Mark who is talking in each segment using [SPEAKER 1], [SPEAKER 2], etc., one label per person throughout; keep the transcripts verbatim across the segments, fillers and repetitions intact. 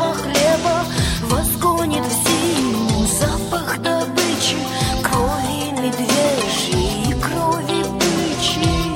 [SPEAKER 1] запах хлеба вас гонит в зиму, запах добычи, крови медвежьей и крови бычьей.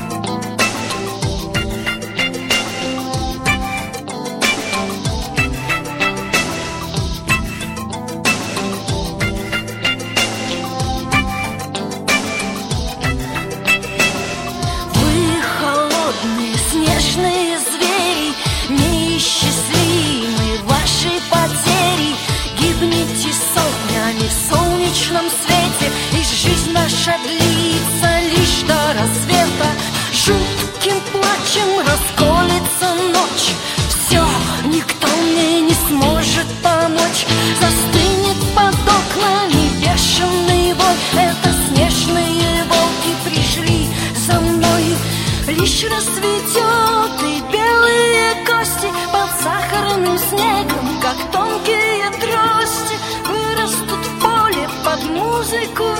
[SPEAKER 1] Вы холодные снежные звери, неисчислимы ваши потери. Гибнете сотнями в солнечном свете, и жизнь наша длится лишь до рассвета. Жутким плачем расколется ночь, все, никто мне не сможет помочь. Застынет под окнами бешеный вой, это снежные волки пришли за мной. Лишь расцветет и белые кости под сахарным снегом, как тонкие трости, вырастут в поле под музыку